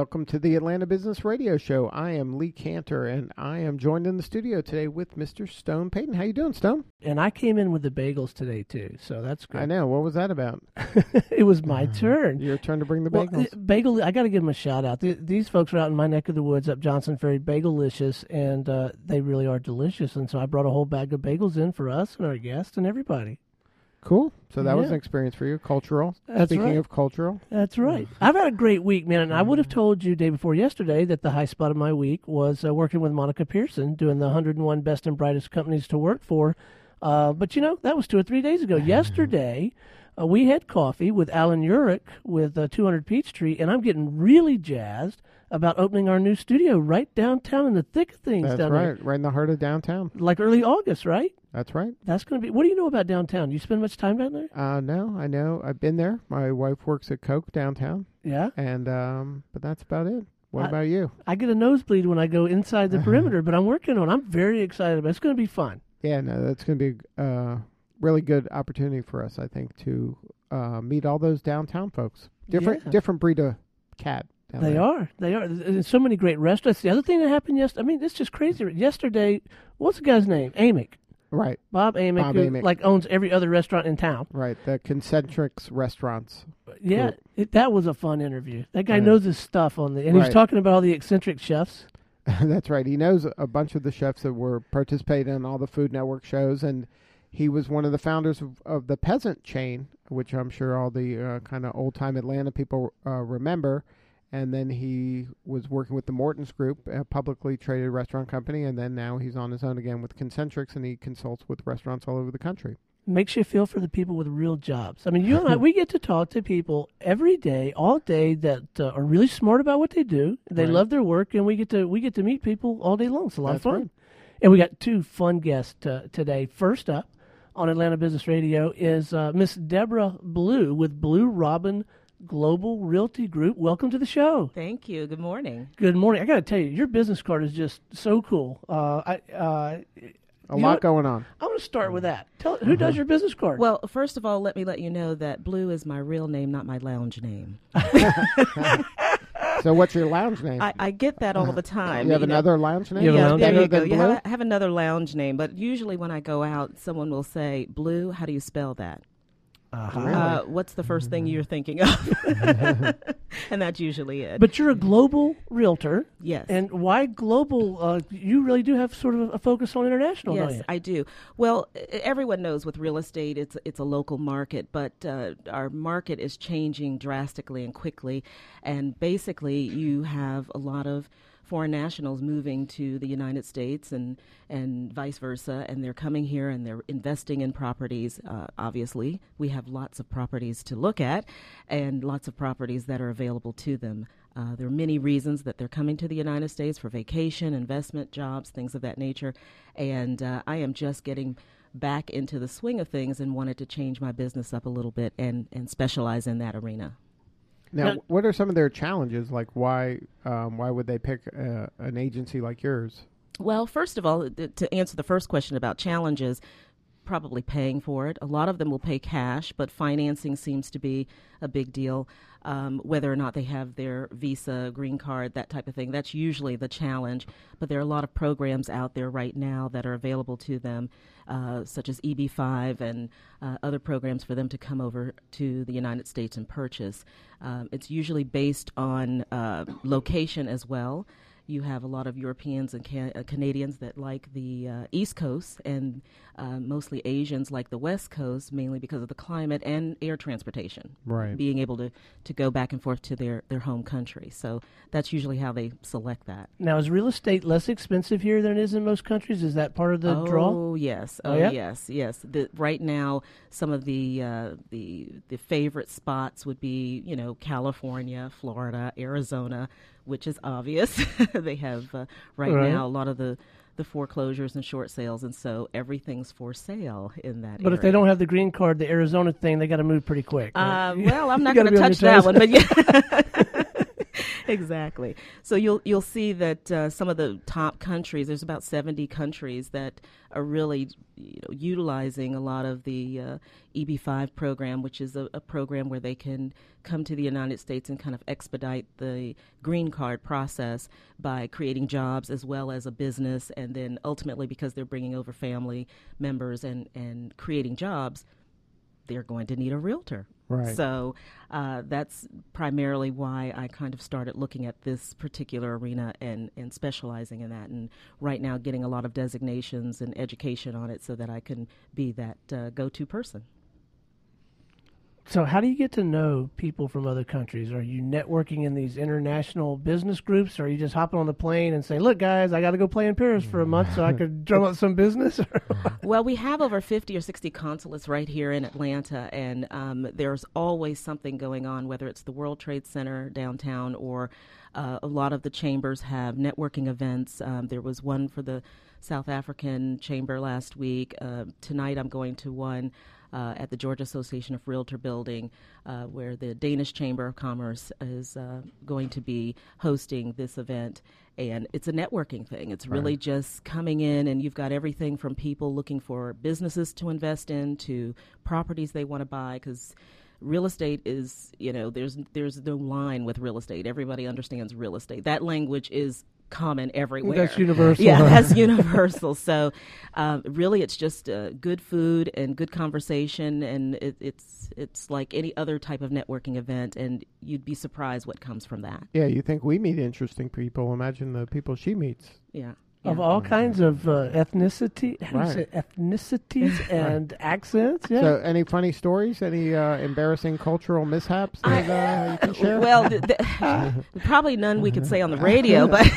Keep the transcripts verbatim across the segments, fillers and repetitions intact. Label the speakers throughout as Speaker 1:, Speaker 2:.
Speaker 1: welcome to the Atlanta Business Radio Show. I am Lee Cantor, and I am joined in the studio today with Mister Stone Payton. How you doing, Stone?
Speaker 2: And I came in with the bagels today, too, so that's good.
Speaker 1: I know. What was that about?
Speaker 2: It was my turn.
Speaker 1: Your turn to bring the
Speaker 2: Well,
Speaker 1: bagels.
Speaker 2: uh, bagel, I got to give them a shout-out. Th- These folks are out in my neck of the woods up Johnson Ferry, Bagelicious, and uh, they really are delicious. And so I brought a whole bag of bagels in for us and our guests and everybody.
Speaker 1: Cool. So that was
Speaker 2: Yeah.
Speaker 1: an experience for you. Cultural.
Speaker 2: That's
Speaker 1: Speaking
Speaker 2: right.
Speaker 1: of cultural.
Speaker 2: That's right. I've had a great week, man, and I would have told you day before yesterday that the high spot of my week was uh, working with Monica Pearson, doing the one hundred one Best and Brightest Companies to Work For. Uh, but, you know, that was two or three days ago. Yesterday, uh, we had coffee with Alan Urich with uh, two hundred Peachtree, and I'm getting really jazzed about opening our new studio right downtown in the thick of things
Speaker 1: That's
Speaker 2: down
Speaker 1: right.
Speaker 2: there.
Speaker 1: Right in the heart of downtown.
Speaker 2: Like early August, right?
Speaker 1: That's right.
Speaker 2: That's going to be... What do you know about downtown? Do you spend much time down there?
Speaker 1: Uh, no, I know. I've been there. My wife works at Coke downtown,
Speaker 2: Yeah.
Speaker 1: and um, but that's about it. What
Speaker 2: I-
Speaker 1: about you?
Speaker 2: I get a nosebleed when I go inside the perimeter, but I'm working on it. I'm very excited about it. It's going to be fun.
Speaker 1: Yeah, no, that's going to be a uh, really good opportunity for us, I think, to uh, meet all those downtown folks. Different,
Speaker 2: Yeah.
Speaker 1: different breed of cat. Down
Speaker 2: They
Speaker 1: there.
Speaker 2: are. They are. There's so many great restaurants. The other thing that happened yesterday, I mean, it's just crazy. Yesterday, what's the guy's name? Amick.
Speaker 1: Right,
Speaker 2: Bob Amick,
Speaker 1: Bob
Speaker 2: who
Speaker 1: Amick.
Speaker 2: like owns every other restaurant in town.
Speaker 1: right. The Concentrics restaurants.
Speaker 2: Yeah,
Speaker 1: Cool.
Speaker 2: it, that was a fun interview. That guy
Speaker 1: Yeah.
Speaker 2: knows his stuff on the, and he's
Speaker 1: Right.
Speaker 2: talking about all the eccentric chefs.
Speaker 1: That's right. He knows a bunch of the chefs that were participating in all the Food Network shows, and he was one of the founders of, of the Peasant chain, which I'm sure all the uh, kind of old-time Atlanta people uh, remember. And then he was working with the Morton's Group, a publicly traded restaurant company, and then now he's on his own again with Concentrics, and he consults with restaurants all over the country.
Speaker 2: Makes you feel for the people with real jobs. I mean, you and I, we get to talk to people every day, all day, that uh, are really smart about what they do. They
Speaker 1: Right.
Speaker 2: love their work, and we get to we get to meet people all day long. It's a lot
Speaker 1: That's
Speaker 2: of fun.
Speaker 1: right.
Speaker 2: And we got two fun guests uh, today. First up on Atlanta Business Radio is uh, Miss Deborah Blue with Blue Robin Global Realty Group. Welcome to the show.
Speaker 3: Thank you. Good morning.
Speaker 2: Good morning. I got to tell you, your business card is just so cool. Uh, I uh,
Speaker 1: A
Speaker 2: You
Speaker 1: lot
Speaker 2: know-
Speaker 1: going on.
Speaker 2: I'm going to start with that. Tell who does your business card?
Speaker 3: Well, first of all, let me let you know that Blue is my real name, not my lounge name.
Speaker 1: So what's your lounge name?
Speaker 3: I, I get that all the time.
Speaker 1: you have
Speaker 3: know.
Speaker 1: another lounge name?
Speaker 2: You have a
Speaker 3: Yeah,
Speaker 2: lounge
Speaker 3: there
Speaker 1: Better
Speaker 3: you go.
Speaker 1: than
Speaker 3: You
Speaker 1: Blue?
Speaker 3: have, I have another lounge name, but usually when I go out, someone will say, Blue, how do you spell that?
Speaker 2: uh-huh.
Speaker 1: Really?
Speaker 3: Uh, what's the first thing you're thinking of? And that's usually it.
Speaker 2: But you're a global realtor.
Speaker 3: yes.
Speaker 2: And why global? Uh, you really do have sort of a focus on international, don't
Speaker 3: Yes,
Speaker 2: you?
Speaker 3: I do. Well, e- everyone knows with real estate, it's it's a local market, but uh, our market is changing drastically and quickly. And basically, you have a lot of foreign nationals moving to the United States and, and vice versa, and they're coming here and they're investing in properties. Uh, obviously, we have lots of properties to look at and lots of properties that are available to them. Uh, there are many reasons that they're coming to the United States for vacation, investment, jobs, things of that nature. And uh, I am just getting back into the swing of things and wanted to change my business up a little bit and, and specialize in that arena.
Speaker 1: Now,
Speaker 2: Now-
Speaker 1: what are some of their challenges? Like, why um, why would they pick uh, an agency like yours?
Speaker 3: Well, first of all, th- to answer the first question about challenges, probably paying for it. A lot of them will pay cash, but financing seems to be a big deal. Um, whether or not they have their visa, green card, that type of thing, that's usually the challenge. But there are a lot of programs out there right now that are available to them, uh, such as E B five and uh, other programs for them to come over to the United States and purchase. Um, it's usually based on uh, location as well. You have a lot of Europeans and Can- uh, Canadians that like the uh, East Coast, and uh, mostly Asians like the West Coast, mainly because of the climate and air transportation.
Speaker 1: Right.
Speaker 3: Being able to, to go back and forth to their, their home country. So that's usually how they select that.
Speaker 2: Now, is real estate less expensive here than it is in most countries? Is that part of the
Speaker 3: oh,
Speaker 2: draw?
Speaker 3: yes.
Speaker 2: Oh,
Speaker 3: Oh,
Speaker 2: yeah?
Speaker 3: yes, yes. The, right now, some of the, uh, the the favorite spots would be, you know, California, Florida, Arizona, which is obvious. They have, uh, right,
Speaker 2: Right.
Speaker 3: now, a lot of the, the foreclosures and short sales, and so everything's for sale in that
Speaker 2: But
Speaker 3: area.
Speaker 2: if they don't have the green card, the Arizona thing, they got to move pretty quick. right?
Speaker 3: Uh, well, I'm not
Speaker 2: You
Speaker 3: going
Speaker 2: gotta
Speaker 3: to
Speaker 2: be on
Speaker 3: touch
Speaker 2: your
Speaker 3: that
Speaker 2: toes.
Speaker 3: one, but yeah. Exactly. So you'll you'll see that uh, some of the top countries, there's about seventy countries that are really, you know, utilizing a lot of the uh, E B five program, which is a, a program where they can come to the United States and kind of expedite the green card process by creating jobs as well as a business, and then ultimately, because they're bringing over family members and, and creating jobs, they're going to need a realtor.
Speaker 1: Right.
Speaker 3: So uh, that's primarily why I kind of started looking at this particular arena and, and specializing in that. And right now getting a lot of designations and education on it so that I can be that uh, go-to person.
Speaker 2: So how do you get to know people from other countries? Are you networking in these international business groups, or are you just hopping on the plane and saying, look, guys, I got to go play in Paris for a month so I could drum up some business?
Speaker 3: Well, we have over fifty or sixty consulates right here in Atlanta, and um, there's always something going on, whether it's the World Trade Center downtown or uh, a lot of the chambers have networking events. Um, there was one for the South African Chamber last week. Uh, tonight I'm going to one Uh, at the Georgia Association of Realtor Building, uh, where the Danish Chamber of Commerce is uh, going to be hosting this event. And it's a networking thing. It's really
Speaker 1: Right.
Speaker 3: just coming in, and you've got everything from people looking for businesses to invest in to properties they want to buy, because real estate is, you know, there's there's no line with real estate. Everybody understands real estate. That language is common everywhere.
Speaker 2: That's universal.
Speaker 3: Yeah, that's universal. So um, really it's just uh, good food and good conversation, and it, it's it's like any other type of networking event, and you'd be surprised what comes from that.
Speaker 1: Yeah, you think we meet interesting people. Imagine the people she meets.
Speaker 3: Yeah.
Speaker 2: Of
Speaker 3: Yeah.
Speaker 2: all kinds of uh, ethnicity, how do you
Speaker 1: Right.
Speaker 2: say ethnicities and accents. Yeah.
Speaker 1: So any funny stories, any uh, embarrassing cultural mishaps that uh, you can share?
Speaker 3: Well, th- th- probably none we could say on the radio, but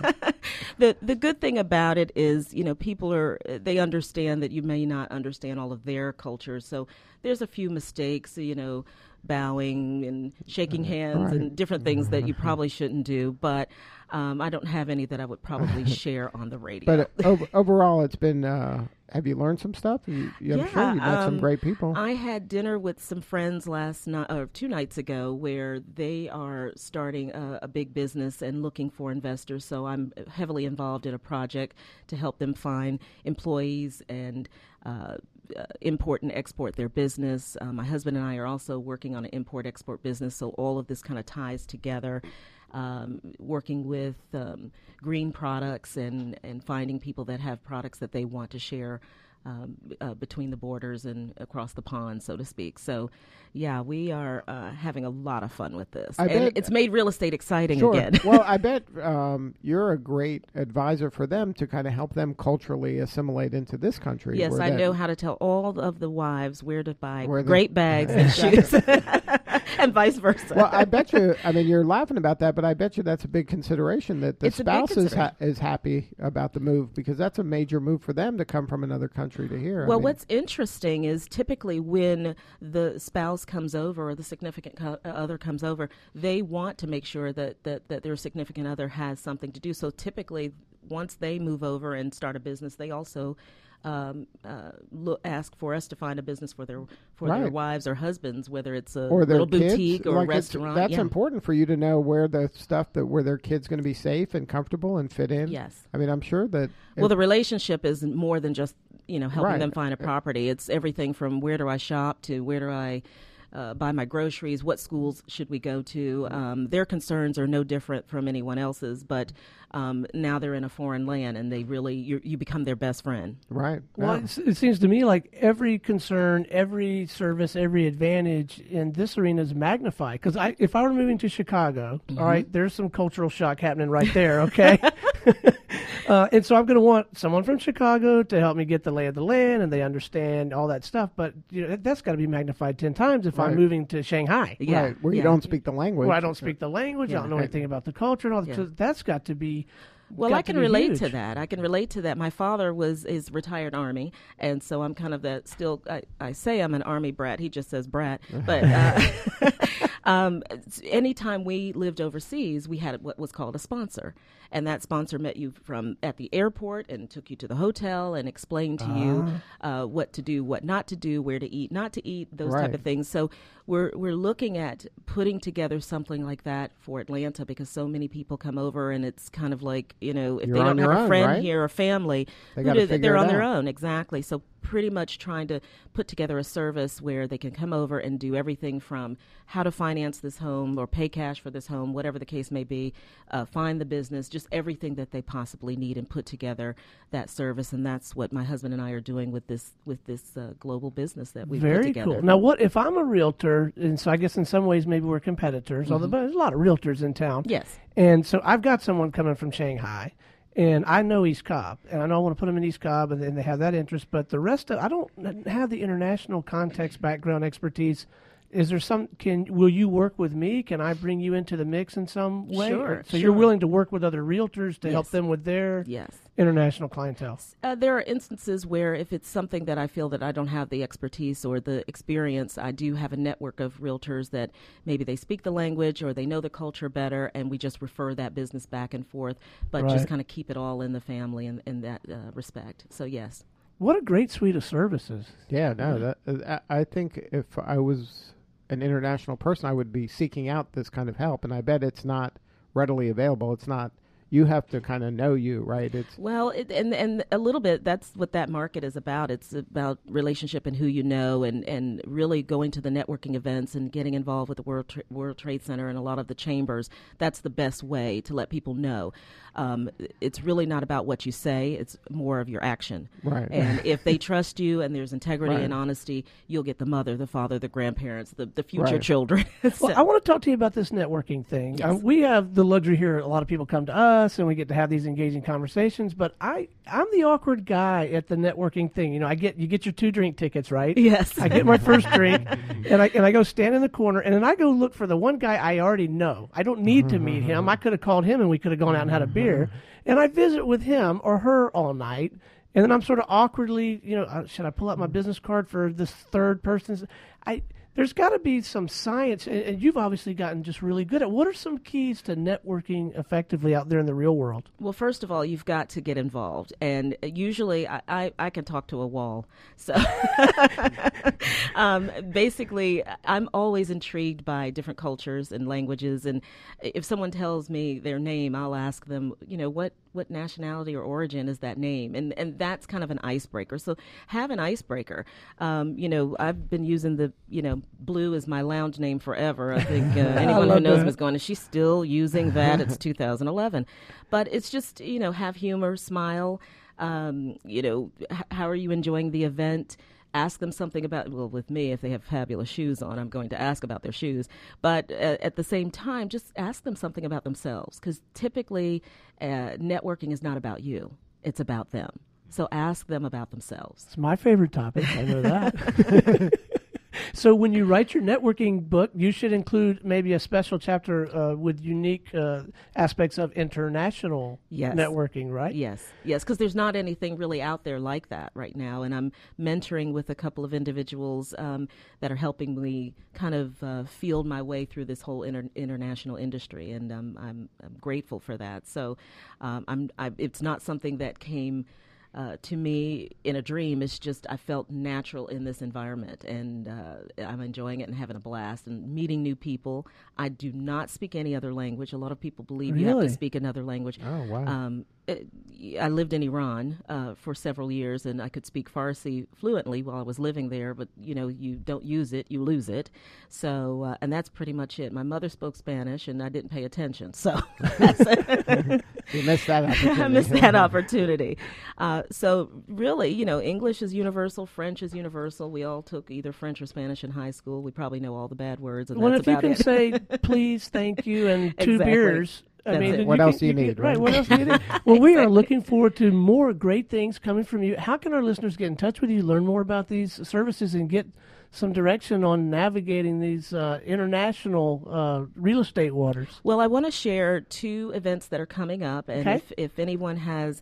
Speaker 3: the the good thing about it is, you know, people are, they understand that you may not understand all of their cultures. So there's a few mistakes, you know, bowing and shaking hands
Speaker 1: Right.
Speaker 3: and different things that you probably shouldn't do. But um, I don't have any that I would probably share on the radio.
Speaker 1: But uh, ov- overall, it's been. Uh, have you learned some stuff? You, you, I'm
Speaker 3: Yeah,
Speaker 1: sure you met some
Speaker 3: um,
Speaker 1: great people.
Speaker 3: I had dinner with some friends last night, or two nights ago, where they are starting a, a big business and looking for investors. So I'm heavily involved in a project to help them find employees and uh, uh, import and export their business. Uh, my husband and I are also working on an import-export business, so all of this kind of ties together. Um, working with um, green products and, and finding people that have products that they want to share um, uh, between the borders and across the pond, so to speak. So, yeah, we are uh, having a lot of fun with this.
Speaker 1: I
Speaker 3: and
Speaker 1: bet-
Speaker 3: it's made real estate exciting
Speaker 1: Sure.
Speaker 3: again.
Speaker 1: Well, I bet um, you're a great advisor for them to kind of help them culturally assimilate into this country.
Speaker 3: Yes,
Speaker 1: where
Speaker 3: I
Speaker 1: that-
Speaker 3: know how to tell all of the wives where to buy
Speaker 1: Where the-
Speaker 3: great bags and shoes, and vice versa.
Speaker 1: Well, I bet you. I mean, you're laughing about that, but I bet you that's a big consideration that the
Speaker 3: It's a big
Speaker 1: spouse is ha-
Speaker 3: consideration.
Speaker 1: is happy about the move, because that's a major move for them to come from another country to here. I
Speaker 3: Well,
Speaker 1: mean,
Speaker 3: what's interesting is typically when the spouse comes over or the significant co- uh, other comes over, they want to make sure that, that, that their significant other has something to do. So typically, once they move over and start a business, they also um, uh, look, ask for us to find a business for their for their
Speaker 1: Right.
Speaker 3: wives or husbands, whether it's a
Speaker 1: or their
Speaker 3: little
Speaker 1: kids,
Speaker 3: boutique or
Speaker 1: like
Speaker 3: a
Speaker 1: it's-
Speaker 3: restaurant.
Speaker 1: That's
Speaker 3: yeah.
Speaker 1: important for you to know where the stuff that where their kid's going to be safe and comfortable and fit in.
Speaker 3: Yes.
Speaker 1: I mean, I'm sure that.
Speaker 3: Well,
Speaker 1: if-
Speaker 3: the relationship is more than just, you know, helping
Speaker 1: Right.
Speaker 3: them find a property. It's everything from where do I shop to where do I uh, buy my groceries, what schools should we go to. Um, their concerns are no different from anyone else's, but um, now they're in a foreign land and they really, you you become their best friend.
Speaker 1: right.
Speaker 2: Well,
Speaker 1: Yeah.
Speaker 2: it's, it seems to me like every concern, every service, every advantage in this arena is magnified. Because I, if I were moving to Chicago, all right, there's some cultural shock happening right there, okay? uh, and so I'm going to want someone from Chicago to help me get the lay of the land, and they understand all that stuff. But you know, that's got to be magnified ten times if
Speaker 1: Right.
Speaker 2: I'm moving to Shanghai.
Speaker 3: Yeah,
Speaker 1: Right, where you
Speaker 3: yeah.
Speaker 1: don't speak the language.
Speaker 2: Where I don't speak the language, I
Speaker 3: Yeah.
Speaker 2: don't know anything about the culture, and all that.
Speaker 3: Yeah.
Speaker 2: So that's got to be.
Speaker 3: Well,
Speaker 2: got
Speaker 3: I
Speaker 2: to
Speaker 3: can
Speaker 2: be
Speaker 3: relate
Speaker 2: huge.
Speaker 3: to that. I can relate to that. My father was is retired Army, and so I'm kind of that still. I, I say I'm an Army brat. He just says brat, but uh, Um, anytime we lived overseas, we had what was called a sponsor. And that sponsor met you from at the airport and took you to the hotel and explained to uh. you uh, what to do, what not to do, where to eat, not to eat, those
Speaker 1: right.
Speaker 3: type of things. So we're we're looking at putting together something like that for Atlanta because so many people come over and it's kind of like, you know, if
Speaker 1: You're
Speaker 3: they don't have a
Speaker 1: own,
Speaker 3: friend
Speaker 1: right?
Speaker 3: here or family,
Speaker 1: they
Speaker 3: who do they, they're
Speaker 1: it
Speaker 3: on
Speaker 1: out.
Speaker 3: their own. Exactly. So pretty much trying to put together a service where they can come over and do everything from how to finance this home or pay cash for this home, whatever the case may be, uh, find the business, just everything that they possibly need and put together that service. And that's what my husband and I are doing with this with this uh, global business that we've
Speaker 2: Very
Speaker 3: put together.
Speaker 2: cool. Now, what if I'm a realtor, and so I guess in some ways maybe we're competitors, mm-hmm. although there's a lot of realtors in town.
Speaker 3: Yes.
Speaker 2: And so I've got someone coming from Shanghai, and I know East Cobb, and I know I want to put them in East Cobb, and, and they have that interest, but the rest of, I don't have the international context, background, expertise. Is there some, can, will you work with me? Can I bring you into the mix in some way?
Speaker 3: Sure.
Speaker 2: Or, so
Speaker 3: sure.
Speaker 2: you're willing to work with other realtors to
Speaker 3: yes.
Speaker 2: help them with their
Speaker 3: yes.
Speaker 2: international clientele?
Speaker 3: Uh, there are instances where if it's something that I feel that I don't have the expertise or the experience, I do have a network of realtors that maybe they speak the language or they know the culture better, and we just refer that business back and forth, but
Speaker 2: right.
Speaker 3: just kind of keep it all in the family in, in that uh, respect. So, yes.
Speaker 2: What a great suite of services.
Speaker 1: Yeah, no, that, uh, I think if I was an international person, I would be seeking out this kind of help, and I bet it's not readily available. It's not, you have to kind of know you, right? It's
Speaker 3: well, it, and and a little bit, that's what that market is about. It's about relationship and who you know, and, and really going to the networking events and getting involved with the World Tra- World Trade Center and a lot of the chambers. That's the best way to let people know. Um, it's really not about what you say. It's more of your action.
Speaker 1: Right.
Speaker 3: And if they trust you and there's integrity
Speaker 1: right.
Speaker 3: and honesty, you'll get the mother, the father, the grandparents, the, the future
Speaker 1: right.
Speaker 3: children.
Speaker 2: So. Well, I want to talk to you about this networking thing.
Speaker 3: Yes.
Speaker 2: Um, we have the luxury here. A lot of people come to us and we get to have these engaging conversations, but I, I'm the awkward guy at the networking thing. You know, I get, you get your two drink tickets, right?
Speaker 3: Yes.
Speaker 2: I get my first drink and I, and I go stand in the corner and then I go look for the one guy I already know. I don't need to meet him. I could have called him and we could have gone out and had a beer. And I visit with him or her all night. And then I'm sort of awkwardly, you know, uh, should I pull out my business card for this third person? I, there's got to be some science, and, and you've obviously gotten just really good at. What are some keys to networking effectively out there in the real world?
Speaker 3: Well, first of all, you've got to get involved. And usually I, I, I can talk to a wall. So um, basically, I'm always intrigued by different cultures and languages. And if someone tells me their name, I'll ask them, you know, what, what nationality or origin is that name? And and that's kind of an icebreaker. So have an icebreaker. Um, you know, I've been using the, you know, Blue is my lounge name forever. I think uh, anyone who knows me is going, is she still using that? It's two thousand eleven. But it's just, you know, have humor, smile. Um, you know, h- how are you enjoying the event? Ask them something about, well, with me, if they have fabulous shoes on, I'm going to ask about their shoes. But uh, at the same time, just ask them something about themselves, because typically uh, networking is not about you. It's about them. So ask them about themselves.
Speaker 2: It's my favorite topic. I know that. So when you write your networking book, you should include maybe a special chapter uh, with unique uh, aspects of international
Speaker 3: yes.
Speaker 2: networking, right?
Speaker 3: Yes, yes, because there's not anything really out there like that right now. And I'm mentoring with a couple of individuals um, that are helping me kind of uh, field my way through this whole inter- international industry. And um, I'm, I'm grateful for that. So um, I'm, I, it's not something that came Uh, to me in a dream. It's just I felt natural in this environment, and uh, I'm enjoying it and having a blast and meeting new people. I do not speak any other language. A lot of people believe
Speaker 2: really?
Speaker 3: you have to speak another language.
Speaker 1: Oh, wow.
Speaker 3: Um, it, I lived in Iran uh, for several years, and I could speak Farsi fluently while I was living there, but, you know, you don't use it, you lose it. So, uh, and that's pretty much it. My mother spoke Spanish, and I didn't pay attention, so that's
Speaker 1: you missed that opportunity.
Speaker 3: I missed that opportunity. Uh, so really, you know, English is universal, French is universal. We all took either French or Spanish in high school. We probably know all the bad words, and
Speaker 2: well,
Speaker 3: that's
Speaker 2: if you
Speaker 3: about
Speaker 2: can
Speaker 3: it.
Speaker 2: say please, thank you, and two
Speaker 3: Exactly.
Speaker 2: beers. I
Speaker 3: That's
Speaker 2: mean,
Speaker 3: it.
Speaker 2: you
Speaker 1: What
Speaker 2: can-
Speaker 1: else do you
Speaker 2: can-
Speaker 1: need,
Speaker 2: Right.
Speaker 1: right?
Speaker 2: What else do you need? Well, we are looking forward to more great things coming from you. How can our listeners get in touch with you, learn more about these services, and get some direction on navigating these uh, international uh, real estate waters?
Speaker 3: Well, I want to share two events that are coming up, and
Speaker 2: Okay.
Speaker 3: if, if anyone has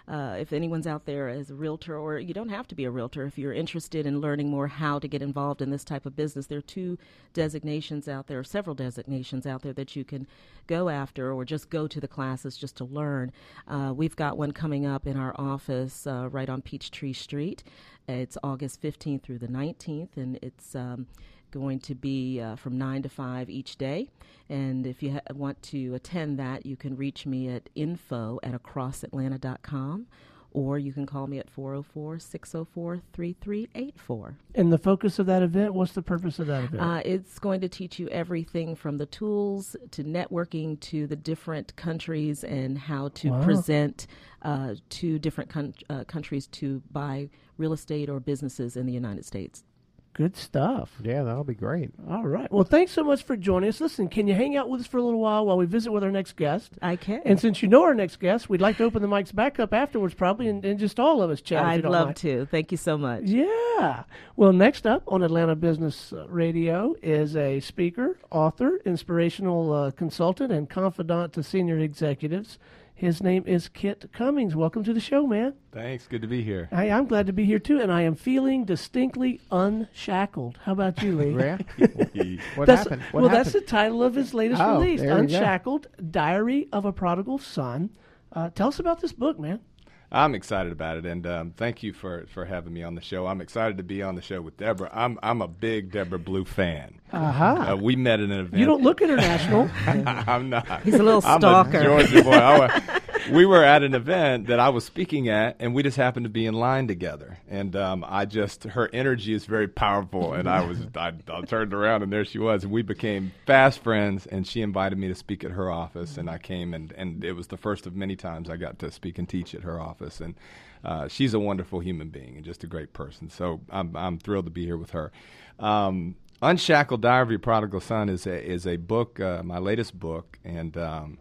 Speaker 3: uh, if anyone's out there as a realtor, or you don't have to be a realtor, if you're interested in learning more how to get involved in this type of business, there are two designations out there, several designations out there that you can go after, or just go to the classes just to learn. Uh, we've got one coming up in our office uh, right on Peachtree Street. It's August fifteenth through the nineteenth, and it's um, going to be uh, from nine to five each day. And if you ha- want to attend that, you can reach me at info at across atlanta dot com, or you can call me at four oh four, six oh four, three three eight four.
Speaker 2: And the focus of that event, what's the purpose of that event?
Speaker 3: Uh, it's going to teach you everything from the tools to networking to the different countries and how to
Speaker 2: Wow.
Speaker 3: present uh, to different con- uh, countries to buy real estate or businesses in the United States.
Speaker 2: Good stuff.
Speaker 1: Yeah, that'll be great.
Speaker 2: All right. Well, thanks so much for joining us. Listen, can you hang out with us for a little while while we visit with our next guest?
Speaker 3: I can.
Speaker 2: And since you know our next guest, we'd like to open the mics back up afterwards, probably, and, and just all of us chat. if you
Speaker 3: I'd
Speaker 2: don't
Speaker 3: love
Speaker 2: mind.
Speaker 3: to. Thank you so much.
Speaker 2: Yeah. Well, next up on Atlanta Business Radio is a speaker, author, inspirational uh, consultant, and confidant to senior executives. His name is Kit Cummings. Welcome to the show, man.
Speaker 4: Thanks. Good to be here.
Speaker 2: Hey, I'm glad to be here, too, and I am feeling distinctly unshackled. How about you, Lee?
Speaker 1: Yeah. What
Speaker 2: That's-
Speaker 1: happened? What
Speaker 2: well,
Speaker 1: happened?
Speaker 2: that's the title of his latest
Speaker 1: Oh,
Speaker 2: release,
Speaker 1: there we go.
Speaker 2: Unshackled, Diary of a Prodigal Son. Uh, tell us about this book, man.
Speaker 4: I'm excited about it, and um, thank you for, for having me on the show. I'm excited to be on the show with Deborah. I'm I'm a big Deborah Blue fan.
Speaker 2: Uh-huh.
Speaker 4: Uh, we met at an event.
Speaker 2: You don't look international.
Speaker 4: I'm not.
Speaker 3: He's a little
Speaker 4: I'm
Speaker 3: stalker.
Speaker 4: a Georgia boy. I wa- we were at an event that I was speaking at, and we just happened to be in line together. And um, I just, her energy is very powerful, and I was, I, I turned around, and there she was, and we became fast friends. And she invited me to speak at her office, and I came, and and it was the first of many times I got to speak and teach at her office. And uh, she's a wonderful human being and just a great person. So I'm I'm thrilled to be here with her. Um, Unshackled, Diary of a Prodigal Son is a is a book, uh, my latest book, and um,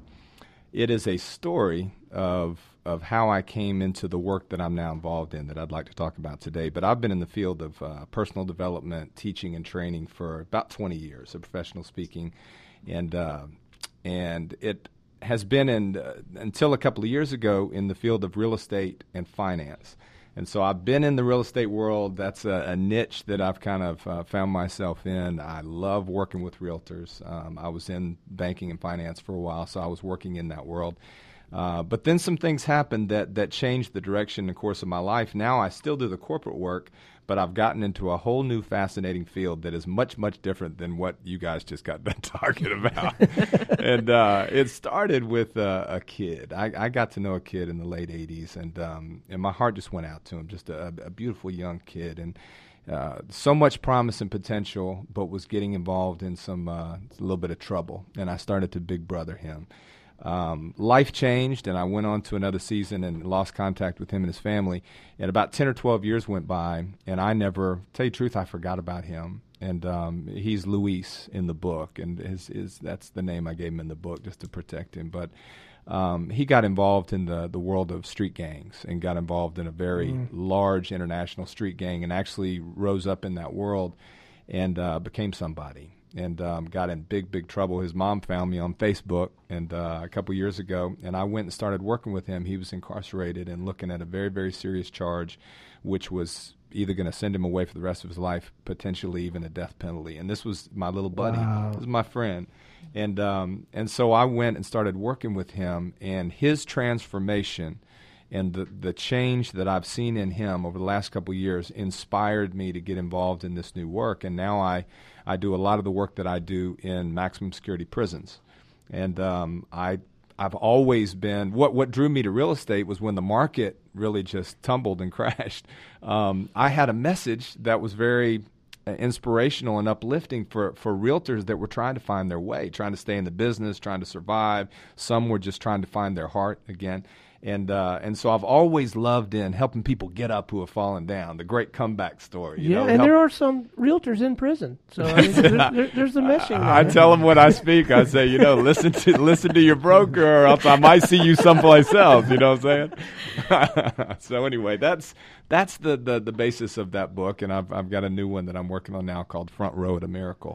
Speaker 4: it is a story of of how I came into the work that I'm now involved in that I'd like to talk about today. But I've been in the field of uh, personal development, teaching, and training for about twenty years, of professional speaking, and uh, and it has been in uh, until a couple of years ago in the field of real estate and finance. And so I've been in the real estate world. That's a, a niche that I've kind of uh, found myself in. I love working with realtors. Um, I was in banking and finance for a while, so I was working in that world. Uh, but then some things happened that, that changed the direction and course of my life. Now I still do the corporate work, but I've gotten into a whole new fascinating field that is much, much different than what you guys just got done talking about. and uh, it started with uh, a kid. I, I got to know a kid in the late eighties, and um, and my heart just went out to him, just a, a beautiful young kid. And uh, so much promise and potential, but was getting involved in some uh, a little bit of trouble. And I started to big brother him. Um, life changed, and I went on to another season and lost contact with him and his family. And about ten or twelve years went by, and I never, tell you the truth, I forgot about him. And um, he's Luis in the book, and his, his, that's the name I gave him in the book just to protect him. But um, he got involved in the, the world of street gangs and got involved in a very mm. large international street gang, and actually rose up in that world and uh, became somebody. And um, got in big, big trouble. His mom found me on Facebook and uh, a couple years ago, and I went and started working with him. He was incarcerated and looking at a very, very serious charge, which was either going to send him away for the rest of his life, potentially even a death penalty. And this was my little buddy.
Speaker 2: Wow.
Speaker 4: This was my friend. And um, and so I went and started working with him, and his transformation and the, the change that I've seen in him over the last couple of years inspired me to get involved in this new work. And now I, I do a lot of the work that I do in maximum security prisons. And um, I, I've always been, what, what drew me to real estate was when the market really just tumbled and crashed. Um, I had a message that was very uh, inspirational and uplifting for, for realtors that were trying to find their way, trying to stay in the business, trying to survive. Some were just trying to find their heart again. And uh, and so I've always loved in helping people get up who have fallen down, the great comeback story. You
Speaker 2: yeah,
Speaker 4: know,
Speaker 2: and
Speaker 4: help-
Speaker 2: there are some realtors in prison. So I mean, there, there, there's the meshing.
Speaker 4: I, I tell them when I speak, I say, you know, listen to listen to your broker, or else I might see you someplace else. You know what I'm saying? So anyway, that's that's the, the, the basis of that book, and I've I've got a new one that I'm working on now called Front Row at a Miracle.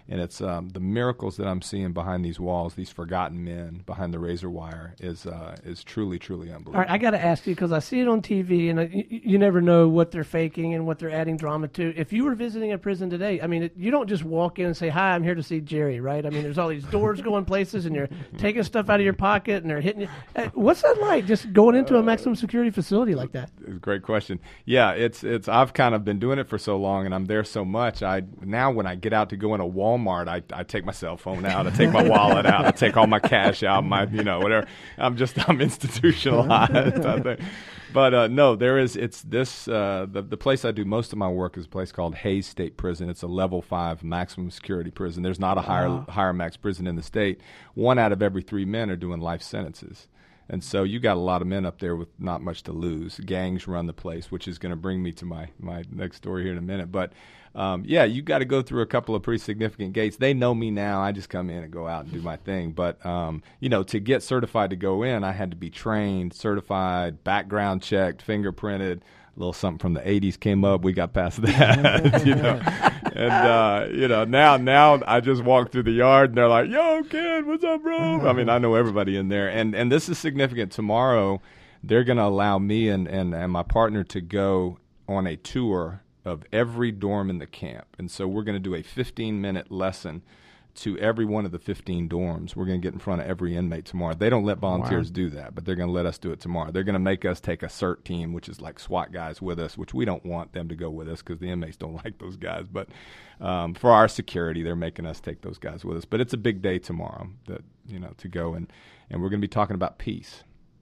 Speaker 4: And it's um, the miracles that I'm seeing behind these walls, these forgotten men behind the razor wire, is uh, is truly, truly unbelievable.
Speaker 2: All right, I got to ask you, because I see it on T V, and I, you, you never know what they're faking and what they're adding drama to. If you were visiting a prison today, I mean, it, you don't just walk in and say, "Hi, I'm here to see Jerry," right? I mean, there's all these doors going places, and you're taking stuff out of your pocket, and they're hitting you. Uh, what's that like, just going into a maximum security facility like that?
Speaker 4: Great question. Yeah, it's it's. I've kind of been doing it for so long, and I'm there so much. I now when I get out to go in a Walmart, I, I take my cell phone out, I take my wallet out, I take all my cash out, my you know whatever. I'm just I'm institutionalized. I think. But uh, no, there is. It's this. Uh, the the place I do most of my work is a place called Hays State Prison. It's a level five maximum security prison. There's not a higher uh-huh. higher max prison in the state. One out of every three men are doing life sentences. And so you got a lot of men up there with not much to lose. Gangs run the place, which is going to bring me to my, my next story here in a minute. But, um, yeah, you got to go through a couple of pretty significant gates. They know me now. I just come in and go out and do my thing. But, um, you know, to get certified to go in, I had to be trained, certified, background checked, fingerprinted. A little something from the eighties came up. We got past that, you know. And, uh, you know, now now I just walk through the yard, and they're like, "Yo, kid, what's up, bro?" I mean, I know everybody in there. And and this is significant. Tomorrow, they're going to allow me and, and, and my partner to go on a tour of every dorm in the camp. And so we're going to do a fifteen-minute lesson to every one of the fifteen dorms. We're going to get in front of every inmate tomorrow. They don't let volunteers wow. do that, but they're going to let us do it tomorrow. They're going to make us take a CERT team, which is like SWAT guys with us, which we don't want them to go with us because the inmates don't like those guys. But um, for our security, they're making us take those guys with us. But it's a big day tomorrow that you know to go, and, and we're going to be talking about peace.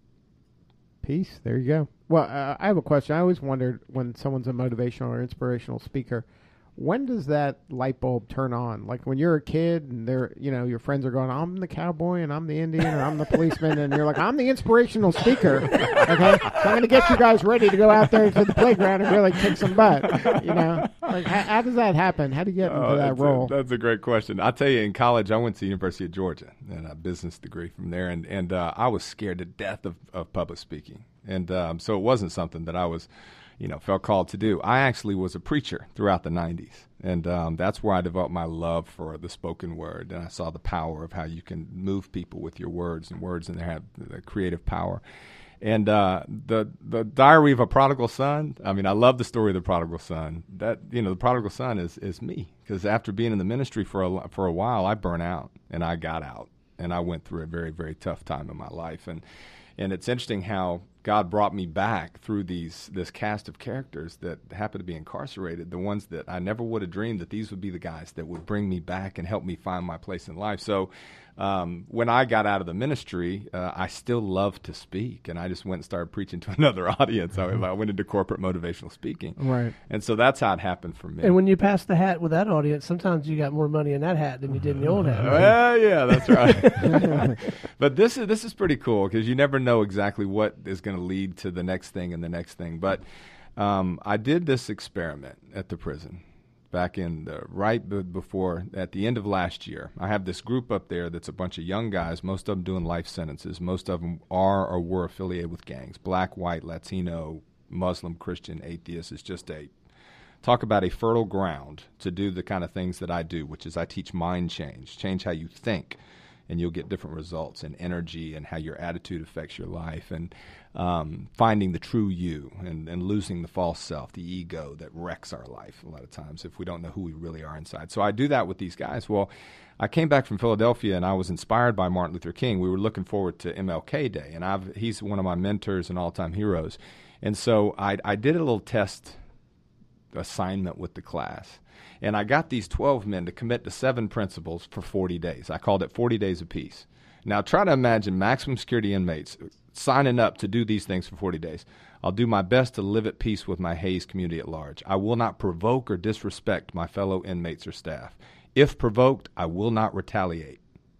Speaker 1: Peace. There you go. Well, uh, I have a question. I always wondered when someone's a motivational or inspirational speaker, when does that light bulb turn on? Like when you're a kid and they're, you know, your friends are going, "I'm the cowboy and I'm the Indian or I'm the policeman," and you're like, "I'm the inspirational speaker." Okay, so I'm going to get you guys ready to go out there to the playground and really kick some butt. You know, like how, how does that happen? How do you get into
Speaker 4: oh,
Speaker 1: that role?
Speaker 4: A, that's a great question. I'll tell you, in college, I went to the University of Georgia and a business degree from there, and and uh, I was scared to death of, of public speaking, and um, so it wasn't something that I was. You know, felt called to do. I actually was a preacher throughout the nineties, and um, that's where I developed my love for the spoken word, and I saw the power of how you can move people with your words, and words and they have the creative power. And uh, the the Diary of a Prodigal Son, I mean, I love the story of the prodigal son. That, you know, the prodigal son is, is me, because after being in the ministry for a, for a while, I burnt out, and I got out, and I went through a very, very tough time in my life. And And it's interesting how God brought me back through these this cast of characters that happened to be incarcerated, the ones that I never would have dreamed that these would be the guys that would bring me back and help me find my place in life. So um, when I got out of the ministry, uh, I still loved to speak, and I just went and started preaching to another audience. I, I went into corporate motivational speaking.
Speaker 1: Right.
Speaker 4: And so that's how it happened for me.
Speaker 2: And when you pass the hat with that audience, sometimes you got more money in that hat than you did in the old hat. Right?
Speaker 4: Well, yeah, that's right. But this is this is pretty cool because you never know exactly what is going to lead to the next thing and the next thing. But um, I did this experiment at the prison back in the, right b- before, at the end of last year. I have this group up there that's a bunch of young guys, most of them doing life sentences. Most of them are or were affiliated with gangs, black, white, Latino, Muslim, Christian, atheist. It's just a, talk about a fertile ground to do the kind of things that I do, which is I teach mind change, change how you think, and you'll get different results and energy and how your attitude affects your life, and um, finding the true you and, and losing the false self, the ego that wrecks our life a lot of times if we don't know who we really are inside. So I do that with these guys. Well, I came back from Philadelphia, and I was inspired by Martin Luther King. We were looking forward to M L K Day, and I've, he's one of my mentors and all-time heroes. And so I, I did a little test assignment with the class. And I got these twelve men to commit to seven principles for forty days. I called it forty days of peace. Now, try to imagine maximum security inmates signing up to do these things for forty days. I'll do my best to live at peace with my Hays community at large. I will not provoke or disrespect my fellow inmates or staff. If provoked, I will not retaliate.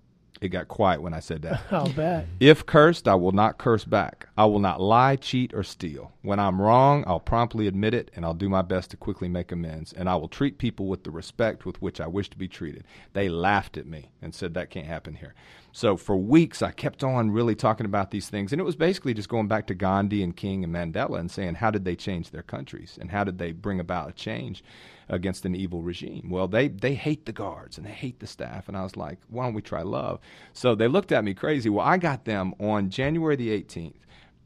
Speaker 4: It got quiet when I said that.
Speaker 2: I'll bet.
Speaker 4: If cursed, I will not curse back. I will not lie, cheat, or steal. When I'm wrong, I'll promptly admit it, and I'll do my best to quickly make amends. And I will treat people with the respect with which I wish to be treated. They laughed at me and said that can't happen here. So for weeks, I kept on really talking about these things. And it was basically just going back to Gandhi and King and Mandela and saying, how did they change their countries? And how did they bring about a change against an evil regime? Well, they, they hate the guards and they hate the staff. And I was like, why don't we try love? So they looked at me crazy. Well, I got them on January the eighteenth.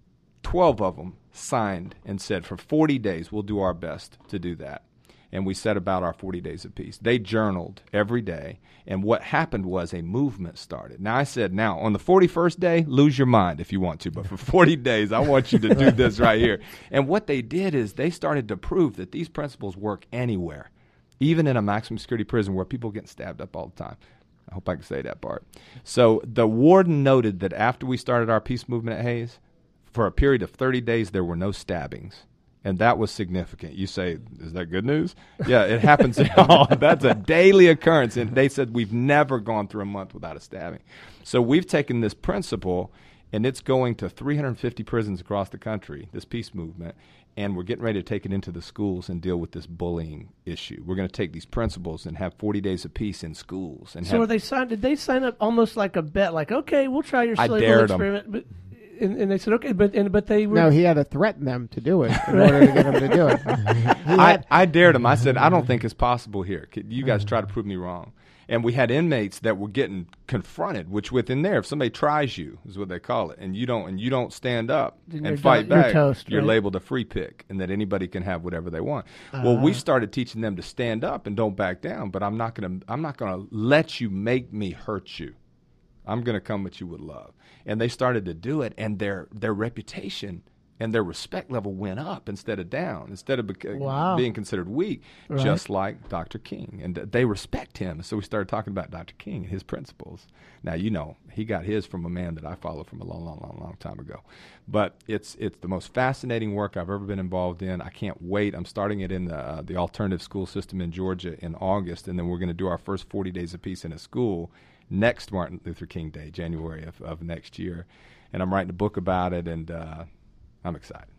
Speaker 4: twelve of them signed and said, for forty days, we'll do our best to do that. And we set about our forty days of peace. They journaled every day. And what happened was a movement started. Now, I said, now, on the forty-first day, lose your mind if you want to. But for forty days, I want you to do this right here. And what they did is they started to prove that these principles work anywhere, even in a maximum security prison where people get stabbed up all the time. I hope I can say that part. So the warden noted that after we started our peace movement at Hayes, for a period of thirty days, there were no stabbings. And that was significant. You say, is that good news? Yeah, it happens. Oh, that's a daily occurrence. And they said we've never gone through a month without a stabbing. So we've taken this principle, and it's going to three hundred fifty prisons across the country, this peace movement, and we're getting ready to take it into the schools and deal with this bullying issue. We're going to take these principles and have forty days of peace in schools. And
Speaker 2: so
Speaker 4: have,
Speaker 2: are they signed, did they sign up almost like a bet, like, okay, we'll try your
Speaker 4: I
Speaker 2: slave
Speaker 4: dared 'em.
Speaker 2: experiment? But, and, and they said, okay, but and, but they were...
Speaker 1: No, he had to threaten them to do it in order to get them to do it. He
Speaker 4: I,
Speaker 1: had,
Speaker 4: I dared them. I said, I don't think it's possible here. Could you guys try to prove me wrong? And we had inmates that were getting confronted, which within there, if somebody tries you, is what they call it, and you don't and you don't stand up
Speaker 2: Then
Speaker 4: and
Speaker 2: you're
Speaker 4: fight
Speaker 2: done- you're
Speaker 4: back,
Speaker 2: toast,
Speaker 4: you're
Speaker 2: right?
Speaker 4: labeled a free pick, and that anybody can have whatever they want. Well, we started teaching them to stand up and don't back down, but I'm not gonna I'm not gonna let you make me hurt you. I'm gonna come at you with love. And they started to do it, and their their reputation and their respect level went up instead of down, instead of bec-
Speaker 2: Wow.
Speaker 4: being considered weak,
Speaker 2: Right.
Speaker 4: just like Doctor King. And th- they respect him. So we started talking about Doctor King and his principles. Now, you know, he got his from a man that I followed from a long, long, long, long time ago. But it's it's the most fascinating work I've ever been involved in. I can't wait. I'm starting it in the, uh, the alternative school system in Georgia in August, and then we're going to do our first forty days of peace in a school next Martin Luther King Day, January of, of next year. And I'm writing a book about it, and uh, I'm excited.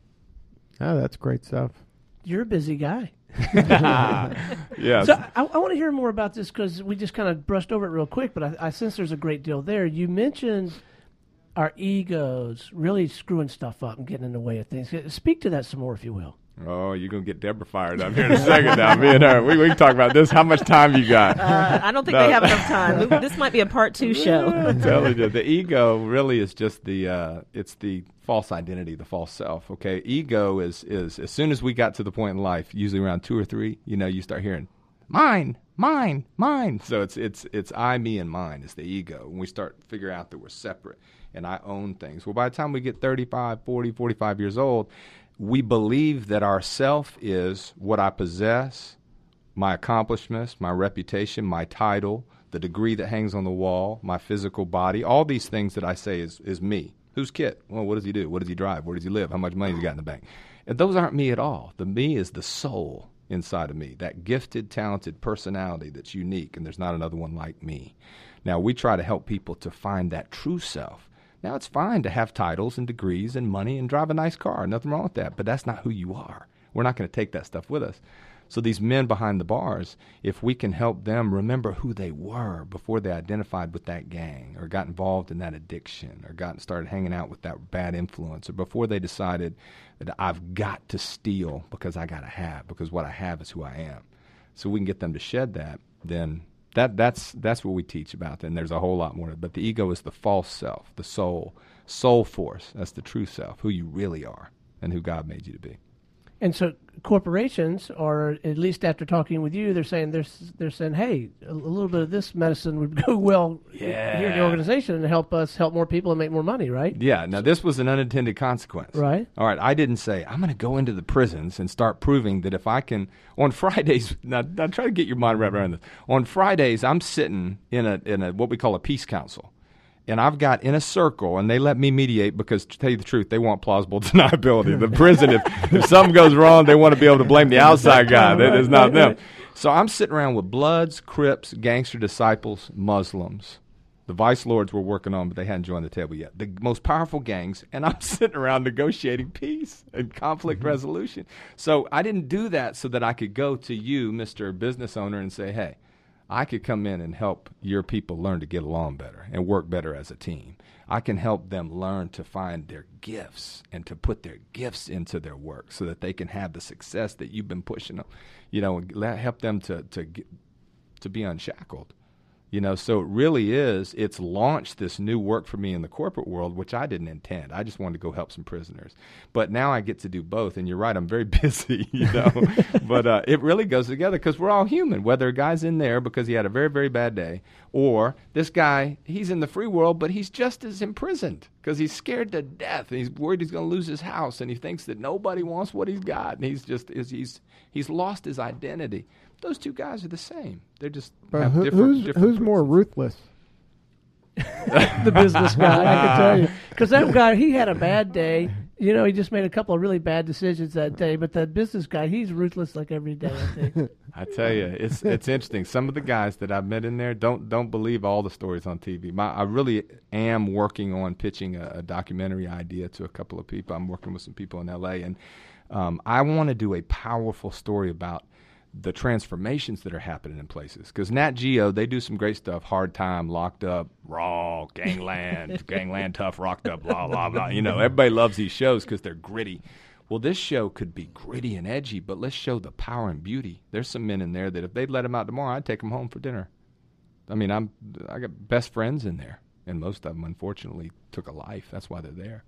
Speaker 1: oh, that's great stuff.
Speaker 2: You're a busy guy.
Speaker 4: Yes.
Speaker 2: So I, I want to hear more about this because we just kind of brushed over it real quick, but I, I sense there's a great deal there. You mentioned our egos really screwing stuff up and getting in the way of things. Speak to that some more, if you will.
Speaker 4: Oh, you're going to get Deborah fired up here in a second now. Me and her, we, we can talk about this. How much time you got?
Speaker 3: Uh, I don't think
Speaker 4: No.
Speaker 3: they have enough time. We- This might be a part two show.
Speaker 4: I'm telling you, the ego really is just the, uh, it's the false identity, the false self, okay? Ego is, is, as soon as we got to the point in life, usually around two or three, you know, you start hearing, mine, mine, mine. So it's, it's, it's I, me, and mine is the ego. When we start figuring out that we're separate and I own things. Well, by the time we get thirty-five, forty, forty-five years old, we believe that our self is what I possess, my accomplishments, my reputation, my title, the degree that hangs on the wall, my physical body, all these things that I say is, is me. Who's Kit? Well, what does he do? What does he drive? Where does he live? How much money has he got in the bank? And those aren't me at all. The me is the soul inside of me, that gifted, talented personality that's unique, and there's not another one like me. Now, we try to help people to find that true self. Now, it's fine to have titles and degrees and money and drive a nice car. Nothing wrong with that, but that's not who you are. We're not going to take that stuff with us. So these men behind the bars, if we can help them remember who they were before they identified with that gang or got involved in that addiction or got started hanging out with that bad influence or before they decided that I've got to steal because I got to have, because what I have is who I am. So we can get them to shed that, then that that's that's what we teach about. And there's a whole lot more. But the ego is the false self, the soul, soul force. That's the true self, who you really are and who God made you to be.
Speaker 2: And so corporations, or at least after talking with you, they're saying they're they're saying, hey, a, a little bit of this medicine would go well
Speaker 4: Yeah.
Speaker 2: here in the organization and help us help more people and make more money, right?
Speaker 4: Yeah. Now, this was an unintended consequence.
Speaker 2: Right.
Speaker 4: All right. I didn't say, I'm going to go into the prisons and start proving that if I can, on Fridays, now, now try to get your mind wrapped around this. On Fridays, I'm sitting in a in a what we call a peace council. And I've got in a circle, and they let me mediate because, to tell you the truth, they want plausible deniability. The prison, if, if something goes wrong, they want to be able to blame the outside guy. That is not them. So I'm sitting around with Bloods, Crips, Gangster Disciples, Muslims, The Vice Lords were working on, but they hadn't joined the table yet. The most powerful gangs, and I'm sitting around negotiating peace and conflict mm-hmm. resolution. So I didn't do that so that I could go to you, Mister Business Owner, and say, hey, I could come in and help your people learn to get along better and work better as a team. I can help them learn to find their gifts and to put their gifts into their work so that they can have the success that you've been pushing them, you know, and let, help them to, to, get, to be unshackled. You know, so it really is, it's launched this new work for me in the corporate world, which I didn't intend. I just wanted to go help some prisoners. But now I get to do both. And you're right, I'm very busy, you know. But uh, it really goes together because we're all human, whether a guy's in there because he had a very, very bad day, or this guy, he's in the free world, but he's just as imprisoned because he's scared to death. And he's worried he's going to lose his house. And he thinks that nobody wants what he's got. And he's just, is he's he's lost his identity. Those two guys are the same. They're just
Speaker 1: but
Speaker 4: have
Speaker 1: who,
Speaker 4: different,
Speaker 1: who's
Speaker 4: different
Speaker 1: who's more ruthless?
Speaker 2: The business guy, I can tell you, because that guy, he had a bad day. You know, he just made a couple of really bad decisions that day. But the business guy, he's ruthless like every day, I think.
Speaker 4: I tell you, it's it's interesting. Some of the guys that I've met in there don't don't believe all the stories on T V. My, I really am working on pitching a, a documentary idea to a couple of people. I'm working with some people in L A, and um, I want to do a powerful story about the transformations that are happening in places. Because Nat Geo, they do some great stuff. Hard Time, Locked Up, Raw, Gangland, Gangland Tough, Rocked Up, blah, blah, blah. You know, everybody loves these shows because they're gritty. Well, this show could be gritty and edgy, but let's show the power and beauty. There's some men in there that if they'd let them out tomorrow, I'd take them home for dinner. I mean, I'm I got best friends in there, and most of them, unfortunately, took a life. That's why they're there.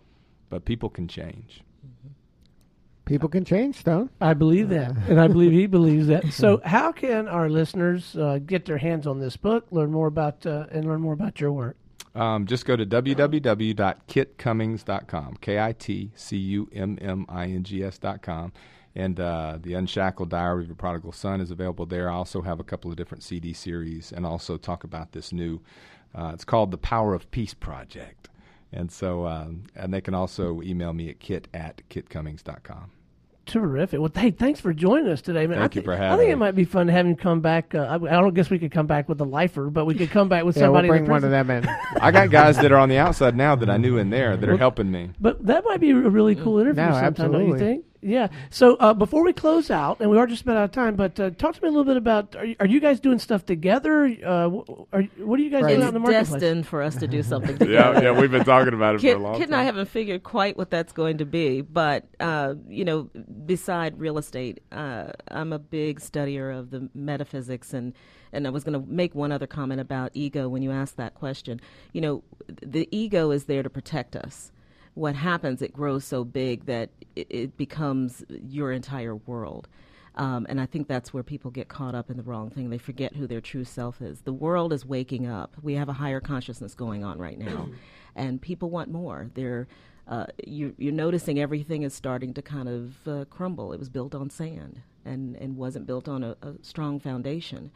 Speaker 4: But people can change.
Speaker 2: Mm-hmm.
Speaker 1: People can change, Stone.
Speaker 2: I believe that, and I believe he believes that. So, how can our listeners uh, get their hands on this book, learn more about, uh, and learn more about your work?
Speaker 4: Um, just go to w w w dot kit cummings dot com, K I T C U M M I N G S dot com, and uh, the Unshackled Diary of a Prodigal Son is available there. I also have a couple of different C D series, and also talk about this new. Uh, it's called the Power of Peace Project, and so um, and they can also email me at kit at kit cummings dot com.
Speaker 2: Terrific. Well, hey, thanks for joining us today, man.
Speaker 4: Thank
Speaker 2: I th-
Speaker 4: you for having
Speaker 2: I think
Speaker 4: me.
Speaker 2: it might be fun to have him come back. Uh, I, I don't guess we could come back with a lifer, but we could come back with
Speaker 1: Yeah,
Speaker 2: somebody.
Speaker 1: we'll bring
Speaker 2: in the
Speaker 1: one of
Speaker 2: prison.
Speaker 1: them in.
Speaker 4: I got guys that are on the outside now that I knew in there that are
Speaker 2: Well,
Speaker 4: helping me.
Speaker 2: But that might be a really cool interview
Speaker 1: No,
Speaker 2: sometime, don't you
Speaker 1: absolutely.
Speaker 2: think? Yeah. So uh, before we close out, and we are just about out of time, but uh, talk to me a little bit about, are you, are you guys doing stuff together? Uh, wh- are, what are you guys
Speaker 1: Right.
Speaker 2: doing
Speaker 3: It's
Speaker 2: out in the marketplace?
Speaker 3: destined for us to do something together.
Speaker 4: yeah, yeah, we've been talking about it
Speaker 3: Kit,
Speaker 4: for a long
Speaker 3: Kit
Speaker 4: time.
Speaker 3: and I haven't figured quite what that's going to be, but uh, you know, beside real estate, uh, I'm a big studier of the metaphysics, and and I was going to make one other comment about ego when you asked that question. You know, the ego is there to protect us. What happens, it grows so big that it, it becomes your entire world. Um, and I think that's where people get caught up in the wrong thing. They forget who their true self is. The world is waking up. We have a higher consciousness going on right now, and people want more. They're, uh, you, you're noticing everything is starting to kind of uh, crumble. It was built on sand and, and wasn't built on a, a strong foundation.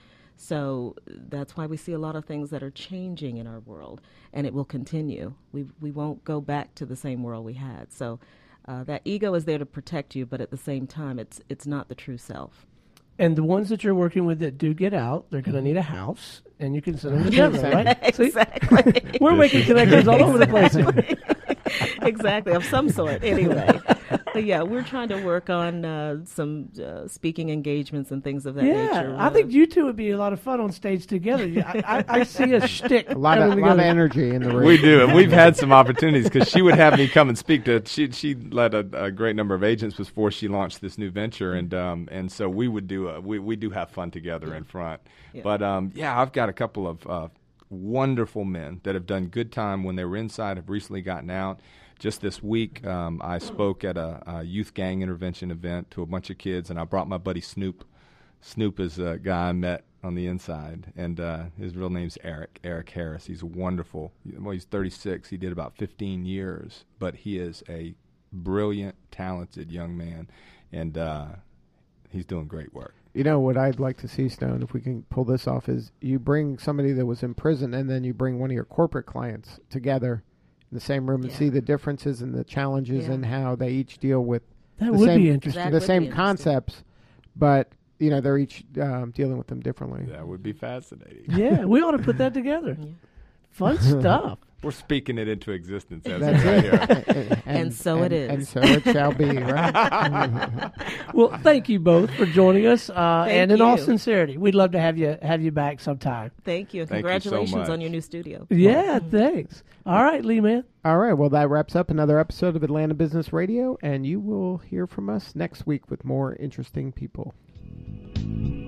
Speaker 3: So that's why we see a lot of things that are changing in our world, and it will continue. We we won't go back to the same world we had. So uh, that ego is there to protect you, but at the same time, it's it's not the true self.
Speaker 2: And the ones that you're working with that do get out, they're going to need a house, and you can send them together, right? See?
Speaker 3: Exactly.
Speaker 2: We're making connections all over the place here.
Speaker 3: Exactly, of some sort, anyway. But yeah, we're trying to work on uh, some uh, speaking engagements and things of that
Speaker 2: Yeah,
Speaker 3: nature.
Speaker 2: I think you two would be a lot of fun on stage together. I, I, I see a shtick.
Speaker 1: A lot of,
Speaker 2: coming
Speaker 1: lot of
Speaker 2: together.
Speaker 1: energy in the room.
Speaker 4: We do, and we've had some opportunities because she would have me come and speak to. She she led a, a great number of agents before she launched this new venture, and um and so we would do a, we we do have fun together
Speaker 3: Yeah.
Speaker 4: in front.
Speaker 3: Yeah.
Speaker 4: But um yeah, I've got a couple of uh, wonderful men that have done good time when they were inside, have recently gotten out. Just this week, um, I spoke at a, a youth gang intervention event to a bunch of kids, and I brought my buddy Snoop. Snoop is a guy I met on the inside, and uh, his real name's Eric, Eric Harris. He's wonderful. Well, he's thirty-six. He did about fifteen years, but he is a brilliant, talented young man, and uh, he's doing great work.
Speaker 1: You know what I'd like to see, Stone, if we can pull this off, is you bring somebody that was in prison, and then you bring one of your corporate clients together in the same room and
Speaker 3: Yeah.
Speaker 1: see the differences and the challenges
Speaker 3: Yeah.
Speaker 1: and how they each deal with
Speaker 2: That
Speaker 1: the
Speaker 2: would
Speaker 1: same,
Speaker 2: be interesting.
Speaker 3: That
Speaker 1: the
Speaker 3: would
Speaker 1: same
Speaker 3: be interesting.
Speaker 1: concepts, but you know they're each um, dealing with them differently.
Speaker 4: That would be fascinating.
Speaker 2: Yeah, we ought to put that together.
Speaker 3: Yeah.
Speaker 2: Fun stuff.
Speaker 4: We're speaking it into existence as
Speaker 1: That's
Speaker 4: we right
Speaker 1: it.
Speaker 4: here.
Speaker 1: and,
Speaker 3: And so it is.
Speaker 1: And so it shall be, right?
Speaker 2: Well, thank you both for joining us. Uh,
Speaker 3: Thank
Speaker 2: and in all
Speaker 3: you.
Speaker 2: sincerity, we'd love to have you have you back sometime.
Speaker 3: Thank you.
Speaker 4: Thank you so
Speaker 3: Congratulations
Speaker 4: much.
Speaker 3: on your new studio.
Speaker 2: Yeah, thanks. All right, Lee Man.
Speaker 1: All right. Well, that wraps up another episode of Atlanta Business Radio, and you will hear from us next week with more interesting people.